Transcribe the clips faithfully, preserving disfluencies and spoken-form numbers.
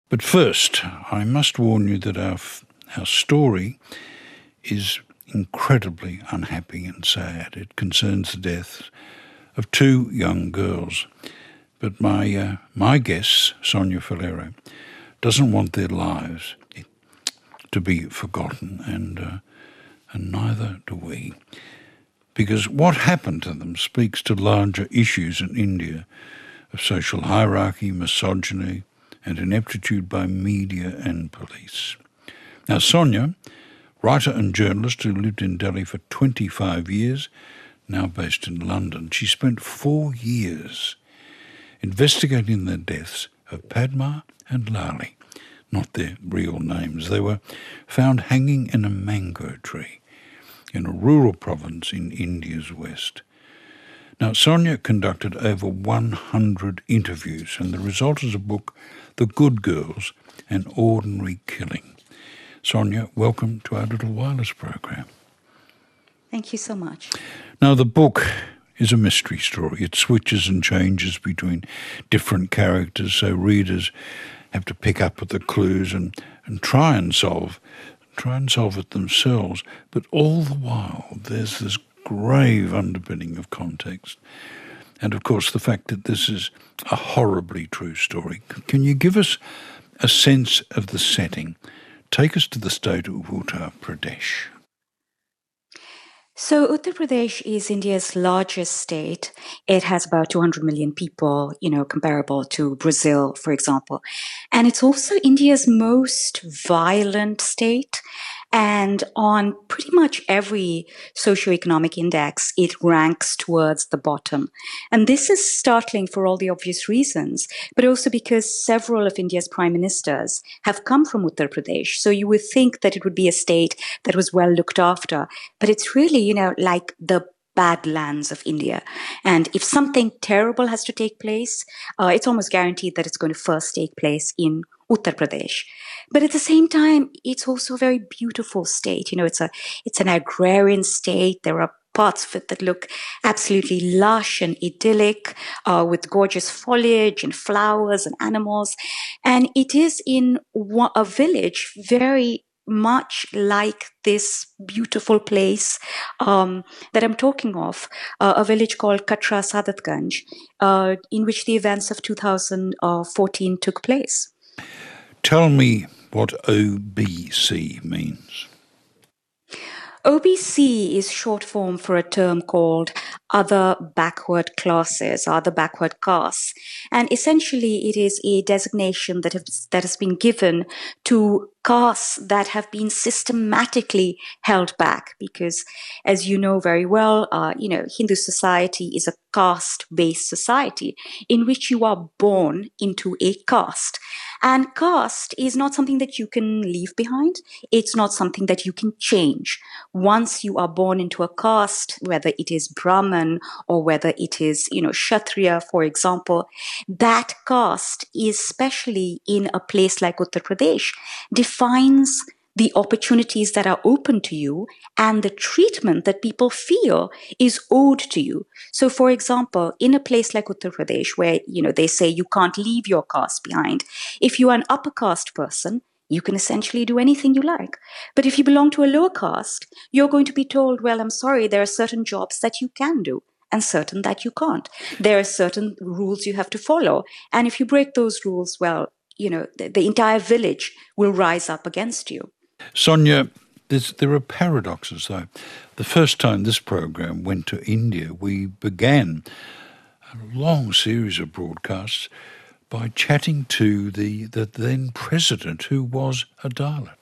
But first, I must warn you that our, our story is incredibly unhappy and sad. It concerns the deaths of two young girls. But my uh, my guest, Sonia Falero, doesn't want their lives to be forgotten, and uh, and neither do we. Because what happened to them speaks to larger issues in India of social hierarchy, misogyny, and ineptitude by media and police. Now, Sonia, writer and journalist who lived in Delhi for twenty-five years, now based in London, she spent four years investigating the deaths of Padma and Lali, not their real names. They were found hanging in a mango tree in a rural province in India's west. Now, Sonia conducted over one hundred interviews, and the result is a book, The Good Girls, An Ordinary Killing. Sonia, welcome to our Little Wireless program. Thank you so much. Now, the book is a mystery story. It switches and changes between different characters, so readers have to pick up at the clues and, and try and solve try and solve it themselves. But all the while, there's this grave underpinning of context. And, of course, the fact that this is a horribly true story. Can you give us a sense of the setting? Take us to the state of Uttar Pradesh. So Uttar Pradesh is India's largest state. It has about two hundred million people, you know, comparable to Brazil, for example. And it's also India's most violent state. And on pretty much every socioeconomic index, it ranks towards the bottom. And this is startling for all the obvious reasons, but also because several of India's prime ministers have come from Uttar Pradesh. So you would think that it would be a state that was well looked after, but it's really, you know, like the badlands of India. And if something terrible has to take place, uh, it's almost guaranteed that it's going to first take place in Uttar Pradesh. But at the same time, it's also a very beautiful state. You know, it's a it's an agrarian state. There are parts of it that look absolutely lush and idyllic, uh, with gorgeous foliage and flowers and animals. And it is in wa- a village very much like this beautiful place um, that I'm talking of, uh, a village called Katra Sadatganj, uh, in which the events of two thousand fourteen took place. Tell me what O B C means. O B C is short form for a term called other backward classes, other backward castes. And essentially, it is a designation that has, that has been given to castes that have been systematically held back. Because, as you know very well, uh, you know, Hindu society is a caste-based society in which you are born into a caste. And caste is not something that you can leave behind. It's not something that you can change. Once you are born into a caste, whether it is Brahman or whether it is, you know, Kshatriya, for example, that caste, especially in a place like Uttar Pradesh, defines the opportunities that are open to you and the treatment that people feel is owed to you. So, for example, in a place like Uttar Pradesh, where, you know, they say you can't leave your caste behind, if you are an upper caste person, you can essentially do anything you like. But if you belong to a lower caste, you're going to be told, well, I'm sorry, there are certain jobs that you can do and certain that you can't. There are certain rules you have to follow. And if you break those rules, well, you know, the, the entire village will rise up against you. Sonia, there are paradoxes, though. The first time this program went to India, we began a long series of broadcasts by chatting to the, the then president, who was a Dalit.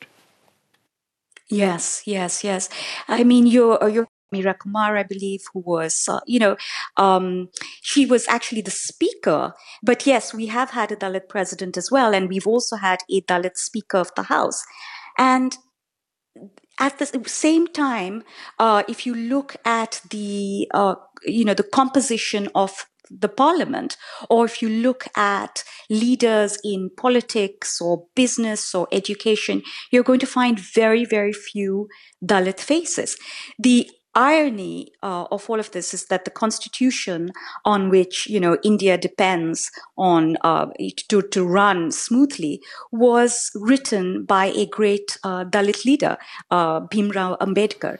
Yes, yes, yes. I mean, you're, you're Meera Kumar, I believe, who was, uh, you know, um, she was actually the speaker. But yes, we have had a Dalit president as well, and we've also had a Dalit speaker of the House. And at the same time, uh, if you look at the, uh, you know, the composition of the parliament, or if you look at leaders in politics or business or education, you're going to find very, very few Dalit faces. The irony uh, of all of this is that the constitution on which, you know, India depends on uh, to, to run smoothly was written by a great uh, Dalit leader, uh, Bhimrao Ambedkar.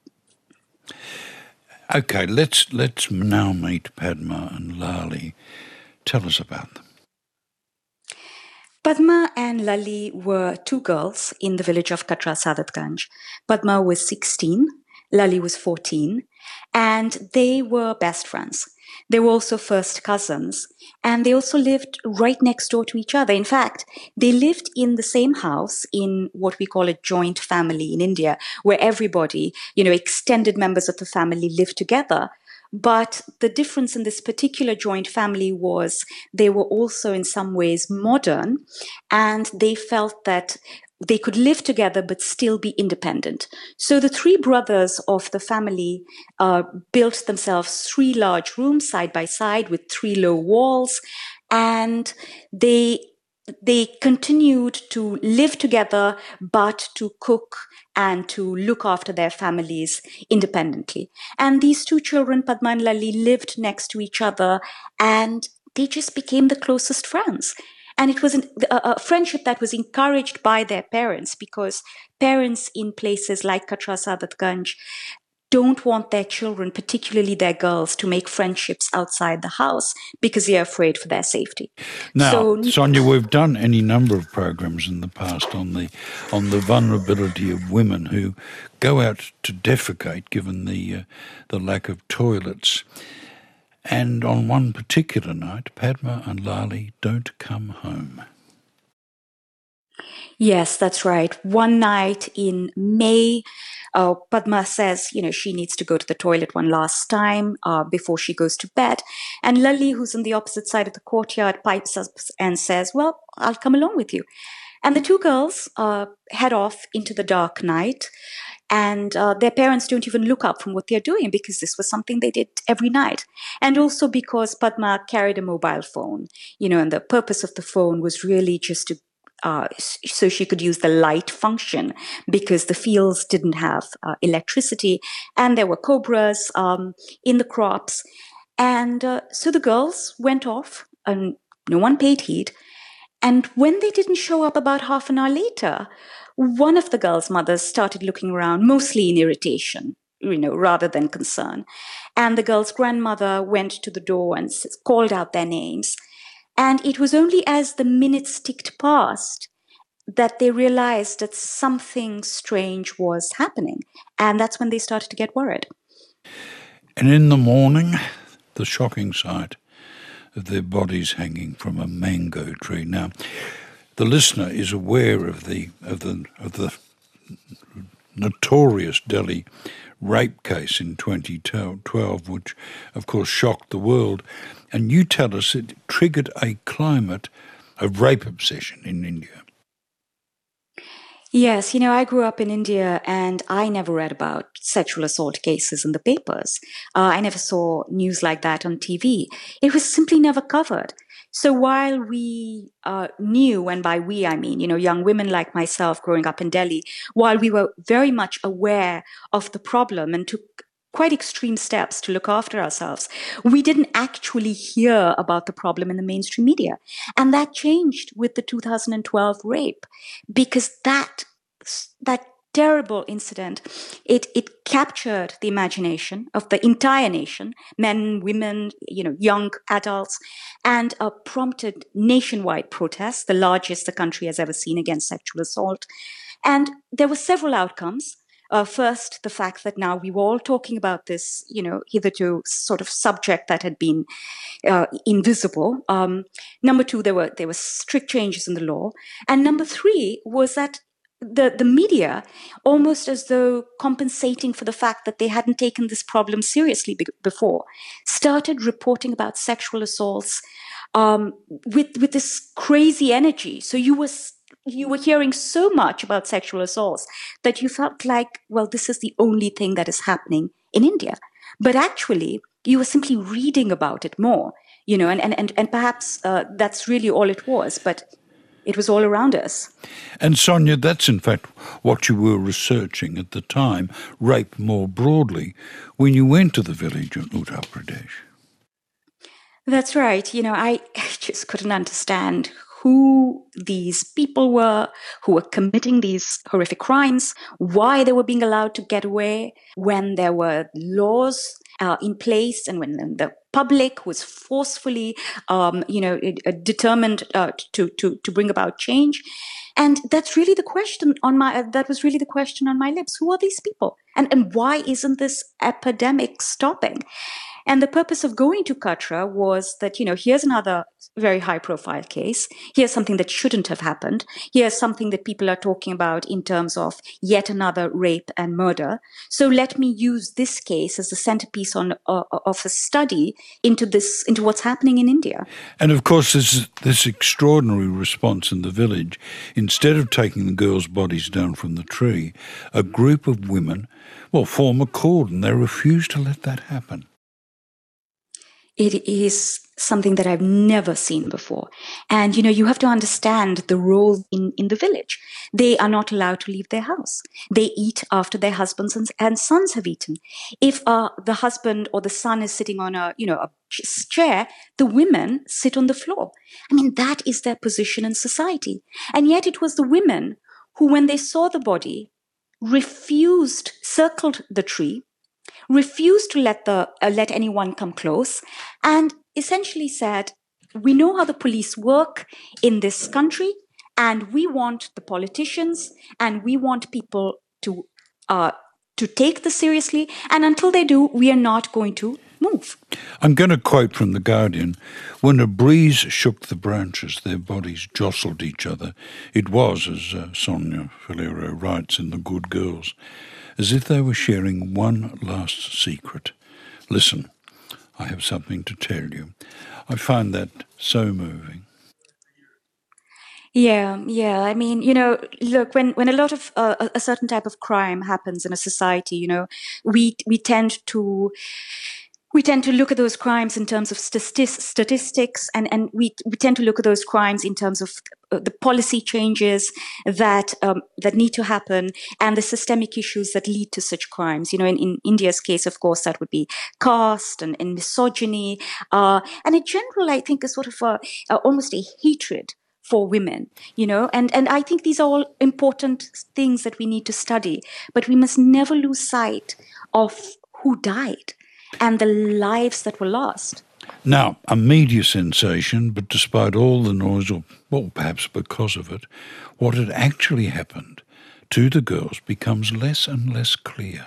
Okay, let's let's now meet Padma and Lali. Tell us about them. Padma and Lali were two girls in the village of Katra Sadatganj. Padma was sixteen, Lali was fourteen, and they were best friends. They were also first cousins, and they also lived right next door to each other. In fact, they lived in the same house in what we call a joint family in India, where everybody, you know, extended members of the family lived together. But the difference in this particular joint family was they were also in some ways modern, and they felt that they could live together but still be independent. So the three brothers of the family uh, built themselves three large rooms side by side with three low walls, and they they continued to live together, but to cook and to look after their families independently. And these two children, Padma and Lali, lived next to each other, and they just became the closest friends. And it was an, a, a friendship that was encouraged by their parents, because parents in places like Katra Sadatganj don't want their children, particularly their girls, to make friendships outside the house because they're afraid for their safety. Now, so, Sonia, we've done any number of programs in the past on the on the vulnerability of women who go out to defecate, given the uh, the lack of toilets. And on one particular night, Padma and Lali don't come home. Yes, that's right. One night in May, uh, Padma says, you know, she needs to go to the toilet one last time uh, before she goes to bed. And Lali, who's on the opposite side of the courtyard, pipes up and says, well, I'll come along with you. And the two girls uh, head off into the dark night. And uh, their parents don't even look up from what they're doing, because this was something they did every night. And also because Padma carried a mobile phone, you know, and the purpose of the phone was really just to Uh, so she could use the light function, because the fields didn't have uh, electricity, and there were cobras um, in the crops. And uh, so the girls went off, and no one paid heed. And when they didn't show up about half an hour later, one of the girls' mothers started looking around, mostly in irritation, you know, rather than concern. And the girl's grandmother went to the door and called out their names. And it was only as the minutes ticked past that they realized that something strange was happening. And that's when they started to get worried. And in the morning, the shocking sight of their bodies hanging from a mango tree. Now, the listener is aware of the of the of the notorious Delhi rape case in twenty twelve, which of course shocked the world. And you tell us it triggered a climate of rape obsession in India. Yes, you know, I grew up in India, and I never read about sexual assault cases in the papers. Uh, I never saw news like that on T V. It was simply never covered. So while we uh, knew, and by we I mean, you know, young women like myself growing up in Delhi, while we were very much aware of the problem and took quite extreme steps to look after ourselves, we didn't actually hear about the problem in the mainstream media. And that changed with the two thousand twelve rape, because that that terrible incident, it it captured the imagination of the entire nation, men, women, you know, young adults, and uh, prompted nationwide protests, the largest the country has ever seen, against sexual assault. And there were several outcomes. Uh, first, the fact that now we were all talking about this, you know, hitherto sort of subject that had been uh, invisible. Um, number two, there were there were strict changes in the law, and number three was that the the media, almost as though compensating for the fact that they hadn't taken this problem seriously be- before, started reporting about sexual assaults um, with with this crazy energy. So you were you were hearing so much about sexual assaults that you felt like, well, this is the only thing that is happening in India. But actually, you were simply reading about it more, you know, and, and, and, and perhaps uh, that's really all it was. But It was all around us. And Sonia, that's in fact what you were researching at the time, rape more broadly, when you went to the village in Uttar Pradesh. That's right. You know, I just couldn't understand who these people were who were committing these horrific crimes, why they were being allowed to get away when there were laws uh, in place and when the public was forcefully, um, you know, determined uh, to, to, to bring about change. And that's really the question on my, uh, that was really the question on my lips. Who are these people? And, and why isn't this epidemic stopping? And the purpose of going to Katra was that, you know, here's another very high profile case. Here's something that shouldn't have happened. Here's something that people are talking about in terms of yet another rape and murder. So let me use this case as the centerpiece on, uh, of a study into this, into what's happening in India. And of course, there's this extraordinary response in the village. Instead of taking the girls' bodies down from the tree, a group of women, well, form a cordon. They refuse to let that happen. It is something that I've never seen before. And, you know, you have to understand the role in, in the village. They are not allowed to leave their house. They eat after their husbands and, and sons have eaten. If uh, the husband or the son is sitting on a, you know, a chair, the women sit on the floor. I mean, that is their position in society. And yet it was the women who, when they saw the body, refused, circled the tree, refused to let the uh, let anyone come close, and essentially said, we know how the police work in this country, and we want the politicians and we want people to uh, to take this seriously, and until they do, we are not going to move. I'm going to quote from The Guardian: when a breeze shook the branches, their bodies jostled each other. It was, as uh, Sonia Falero writes in The Good Girls, as if they were sharing one last secret. Listen, I have something to tell you. I find that so moving. Yeah, yeah. I mean, you know, look, when, when a lot of uh, a certain type of crime happens in a society, you know, we we tend to we tend to look at those crimes in terms of statistics, and, and we, we tend to look at those crimes in terms of the policy changes that um, that need to happen and the systemic issues that lead to such crimes. You know, in, in India's case, of course, that would be caste and, and misogyny, uh, and in general, I think, a sort of a, a, almost a hatred for women, you know, and, and I think these are all important things that we need to study, but we must never lose sight of who died and the lives that were lost. Now, a media sensation, but despite all the noise, or well, perhaps because of it, what had actually happened to the girls becomes less and less clear.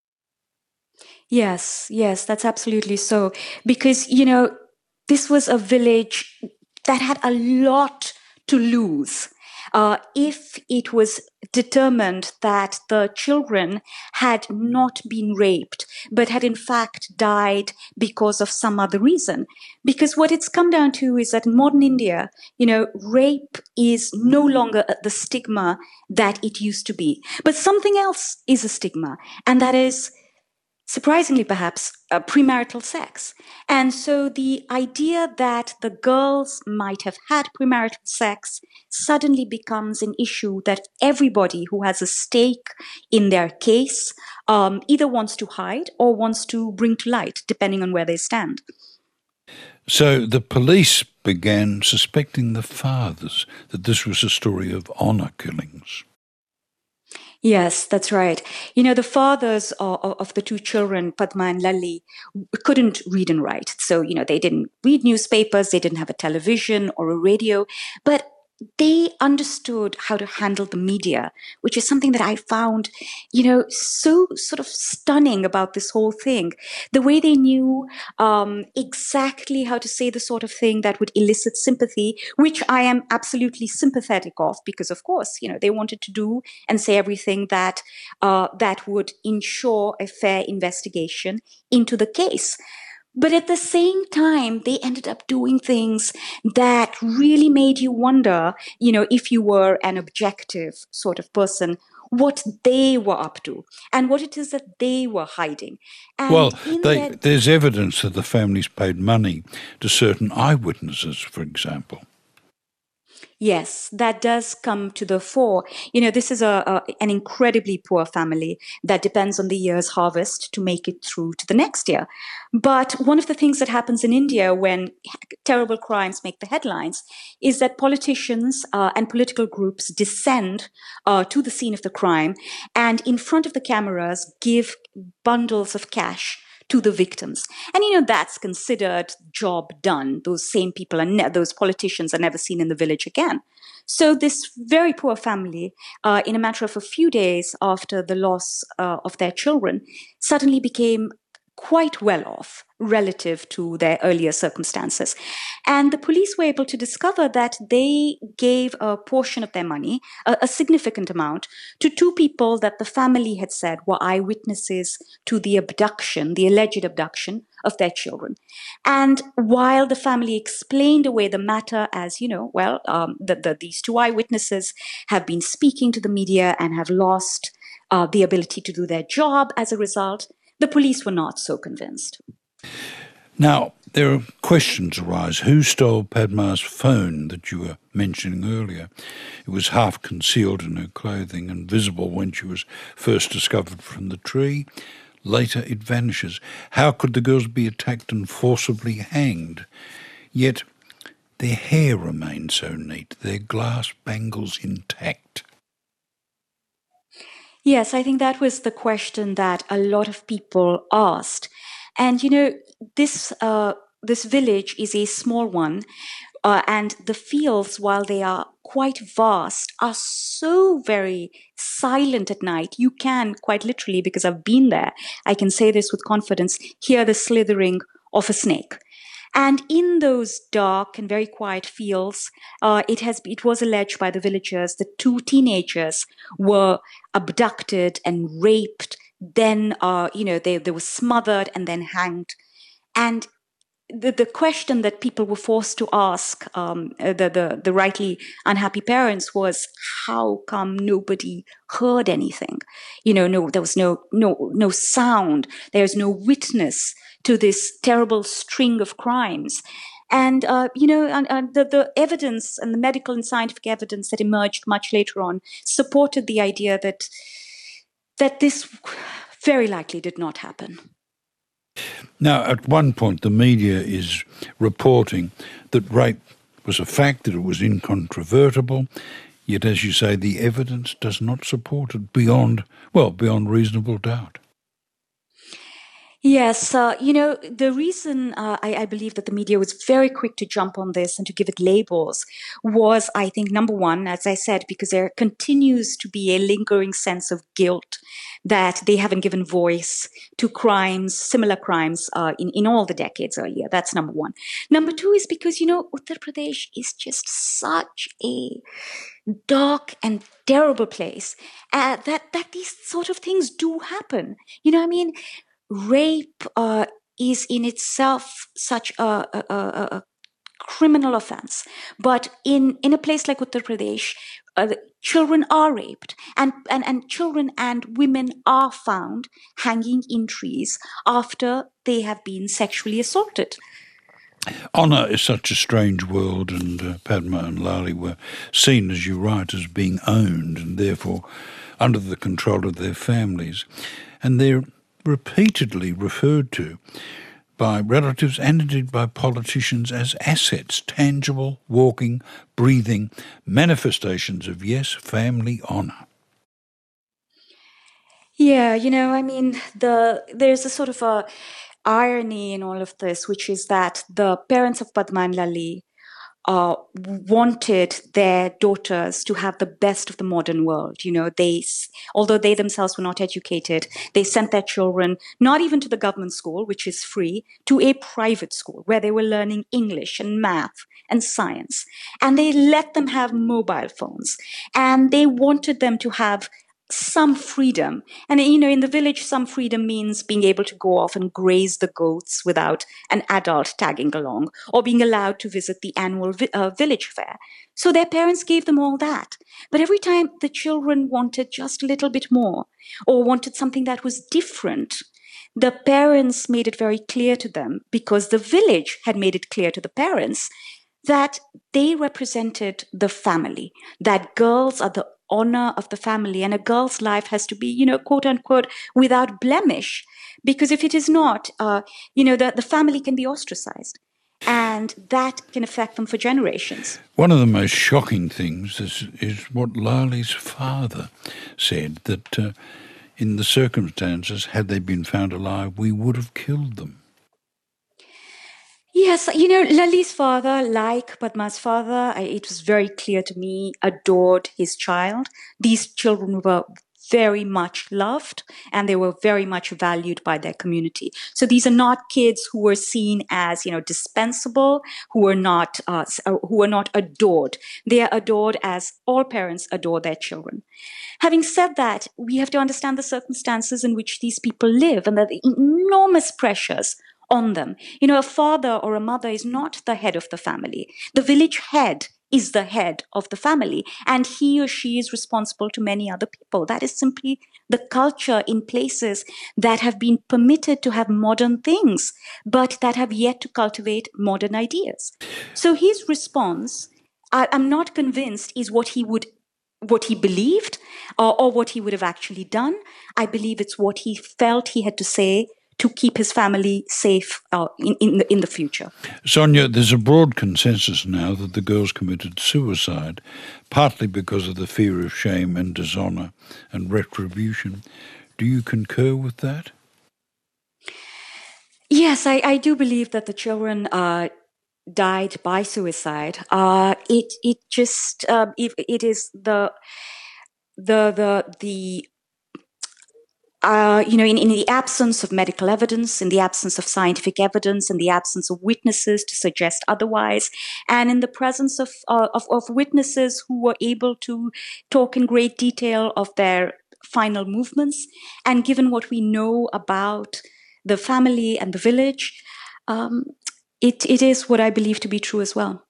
Yes, yes, that's absolutely so. Because, you know, this was a village that had a lot to lose. Uh, if it was determined that the children had not been raped, but had in fact died because of some other reason. Because what it's come down to is that in modern India, you know, rape is no longer the stigma that it used to be. But something else is a stigma, and that is, surprisingly perhaps, uh, premarital sex. And so the idea that the girls might have had premarital sex suddenly becomes an issue that everybody who has a stake in their case um, either wants to hide or wants to bring to light, depending on where they stand. So the police began suspecting the fathers that this was a story of honour killings. Yes, that's right. You know, the fathers of, of the two children, Padma and Lalli, couldn't read and write. So, you know, they didn't read newspapers, they didn't have a television or a radio, but they understood how to handle the media, which is something that I found, you know, so sort of stunning about this whole thing. The way they knew um, exactly how to say the sort of thing that would elicit sympathy, which I am absolutely sympathetic of, because of course, you know, they wanted to do and say everything that uh, that would ensure a fair investigation into the case. But at the same time, they ended up doing things that really made you wonder, you know, if you were an objective sort of person, what they were up to and what it is that they were hiding. And well, they, their... there's evidence that the families paid money to certain eyewitnesses, for example. Yes, that does come to the fore. You know, this is a, a an incredibly poor family that depends on the year's harvest to make it through to the next year. But one of the things that happens in India when terrible crimes make the headlines is that politicians uh, and political groups descend uh, to the scene of the crime and in front of the cameras give bundles of cash to the victims. And you know, that's considered job done. Those same people are ne- those politicians are never seen in the village again. So this very poor family, uh, in a matter of a few days after the loss uh, of their children, suddenly became quite well off relative to their earlier circumstances. And the police were able to discover that they gave a portion of their money, a, a significant amount, to two people that the family had said were eyewitnesses to the abduction, the alleged abduction of their children. And while the family explained away the matter as, you know, well, um, the, the, these two eyewitnesses have been speaking to the media and have lost uh, the ability to do their job as a result, the police were not so convinced. Now, there are questions arise. Who stole Padma's phone that you were mentioning earlier? It was half concealed in her clothing and visible when she was first discovered from the tree. Later it vanishes. How could the girls be attacked and forcibly hanged? Yet their hair remained so neat, their glass bangles intact. Yes, I think that was the question that a lot of people asked. And you know, this uh, this village is a small one, uh, and the fields, while they are quite vast, are so very silent at night. You can quite literally, because I've been there, I can say this with confidence, hear the slithering of a snake. And in those dark and very quiet fields, uh, it has it was alleged by the villagers that two teenagers were abducted and raped. Then, uh, you know, they they were smothered and then hanged. And the, the question that people were forced to ask um, uh, the, the the rightly unhappy parents was, how come nobody heard anything? You know, no, there was no no no sound. There's no witness to this terrible string of crimes. And uh, you know, and, and the the evidence and the medical and scientific evidence that emerged much later on supported the idea that that this very likely did not happen. Now, at one point, the media is reporting that rape was a fact, that it was incontrovertible, yet, as you say, the evidence does not support it beyond, well, beyond reasonable doubt. Yes, uh, you know, the reason uh, I, I believe that the media was very quick to jump on this and to give it labels was, I think, number one, as I said, because there continues to be a lingering sense of guilt that they haven't given voice to crimes, similar crimes, uh, in, in all the decades earlier. That's number one. Number two is because, you know, Uttar Pradesh is just such a dark and terrible place uh, that, that these sort of things do happen. You know, I mean, rape uh, is in itself such a, a, a, a criminal offense. But in, in a place like Uttar Pradesh, uh, children are raped, and, and, and children and women are found hanging in trees after they have been sexually assaulted. Honour is such a strange world, and uh, Padma and Lali were seen, as you write, as being owned and therefore under the control of their families. And they're repeatedly referred to by relatives and indeed by politicians as assets, tangible, walking, breathing manifestations of, yes, family honour. Yeah, you know, I mean, the there's a sort of a irony in all of this, which is that the parents of Padma and Lali uh, wanted their daughters to have the best of the modern world. You know, they, although they themselves were not educated, they sent their children not even to the government school, which is free, to a private school where they were learning English and math and science. And they let them have mobile phones. And they wanted them to have some freedom. And, you know, in the village, some freedom means being able to go off and graze the goats without an adult tagging along, or being allowed to visit the annual vi- uh, village fair. So their parents gave them all that. But every time the children wanted just a little bit more, or wanted something that was different, the parents made it very clear to them, because the village had made it clear to the parents, that they represented the family, that girls are the honor of the family, and a girl's life has to be, you know, quote unquote, without blemish. Because if it is not, uh, you know, the, the family can be ostracized. And that can affect them for generations. One of the most shocking things is, is what Lali's father said, that uh, in the circumstances, had they been found alive, we would have killed them. Yes, you know, Lali's father, like Padma's father, I, it was very clear to me, adored his child. These children were very much loved and they were very much valued by their community. So these are not kids who were seen as, you know, dispensable, who were not, uh, who were not adored. They are adored as all parents adore their children. Having said that, we have to understand the circumstances in which these people live and the enormous pressures on them. You know, a father or a mother is not the head of the family. The village head is the head of the family, and he or she is responsible to many other people. That is simply the culture in places that have been permitted to have modern things, but that have yet to cultivate modern ideas. So his response, I, I'm not convinced, is what he would what he believed or, or what he would have actually done. I believe it's what he felt he had to say to keep his family safe uh, in, in, the, in the future. Sonia, there's a broad consensus now that the girls committed suicide, partly because of the fear of shame and dishonour and retribution. Do you concur with that? Yes, I, I do believe that the children uh, died by suicide. Uh, it it just uh, it, it is the the the the Uh, you know, in, in the absence of medical evidence, in the absence of scientific evidence, in the absence of witnesses to suggest otherwise, and in the presence of, uh, of, of witnesses who were able to talk in great detail of their final movements, and given what we know about the family and the village, um, it, it is what I believe to be true as well.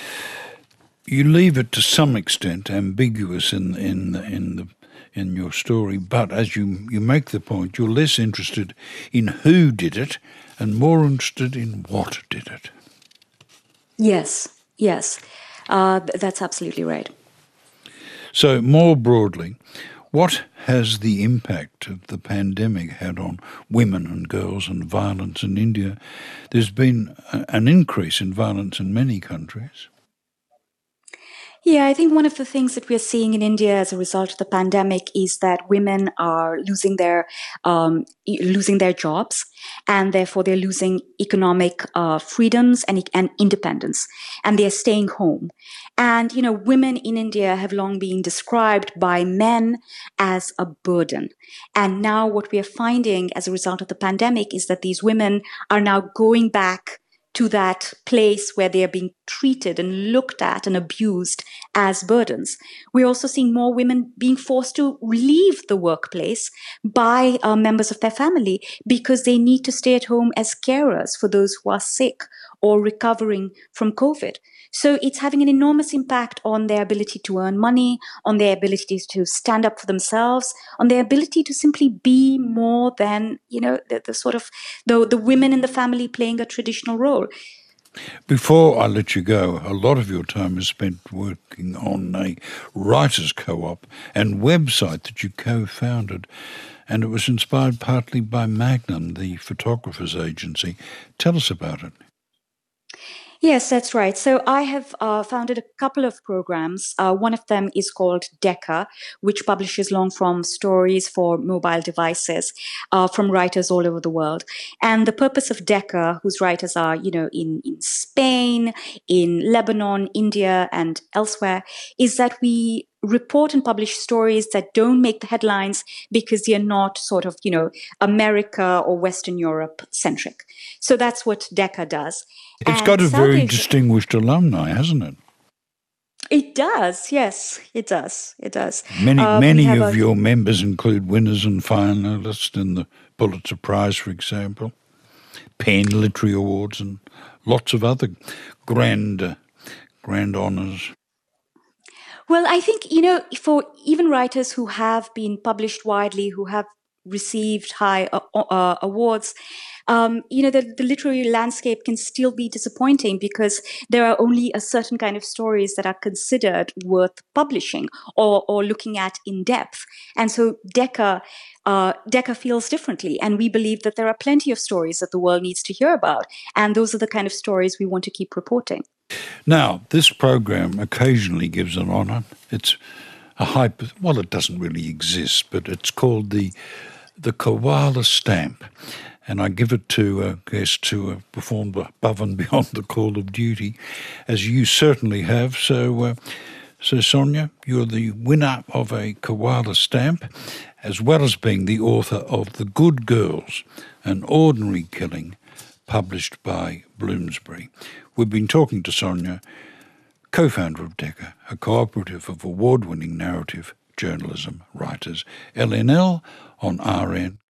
You leave it to some extent ambiguous in in in the in your story, but as you, you make the point, you're less interested in who did it and more interested in what did it. Yes, yes, uh, that's absolutely right. So more broadly, what has the impact of the pandemic had on women and girls and violence in India? There's been a, an increase in violence in many countries. Yeah, I think one of the things that we're seeing in India as a result of the pandemic is that women are losing their um, losing their jobs, and therefore they're losing economic uh, freedoms and, and independence, and they're staying home. And you know, women in India have long been described by men as a burden, and now what we are finding as a result of the pandemic is that these women are now going back to that place where they are being treated and looked at and abused as burdens. We're also seeing more women being forced to leave the workplace by uh, members of their family because they need to stay at home as carers for those who are sick or recovering from COVID. So it's having an enormous impact on their ability to earn money, on their ability to stand up for themselves, on their ability to simply be more than, you know, the, the sort of the, the women in the family playing a traditional role. Before I let you go, a lot of your time is spent working on a writers' co-op and website that you co-founded, and it was inspired partly by Magnum, the photographers agency. Tell us about it. Yes, that's right. So I have uh, founded a couple of programs. Uh, one of them is called Decca, which publishes long-form stories for mobile devices uh, from writers all over the world. And the purpose of Decca, whose writers are, you know, in, in Spain, in Lebanon, India, and elsewhere, is that we report and publish stories that don't make the headlines because they're not sort of, you know, America or Western Europe centric. So that's what Decca does. It's And got a very Southeast- distinguished alumni, hasn't it? It does, yes, it does, it does. Many, Uh, we many have of a- your members include winners and finalists in the Pulitzer Prize, for example, Penn Literary Awards, and lots of other grand, uh, grand honours. Well, I think, you know, for even writers who have been published widely, who have received high uh, uh, awards, um, you know, the, the literary landscape can still be disappointing because there are only a certain kind of stories that are considered worth publishing or, or looking at in depth. And so Decca, uh, Decca feels differently. And we believe that there are plenty of stories that the world needs to hear about. And those are the kind of stories we want to keep reporting. Now, this program occasionally gives an honour. It's a hyper, well, it doesn't really exist, but it's called the the Koala Stamp. And I give it to a guest who have performed above and beyond the call of duty, as you certainly have. So, uh, so Sonia, you're the winner of a Koala Stamp, as well as being the author of The Good Girls, An Ordinary Killing, published by Bloomsbury. We've been talking to Sonia, co-founder of Decca, a cooperative of award-winning narrative journalism writers. L N L on R N.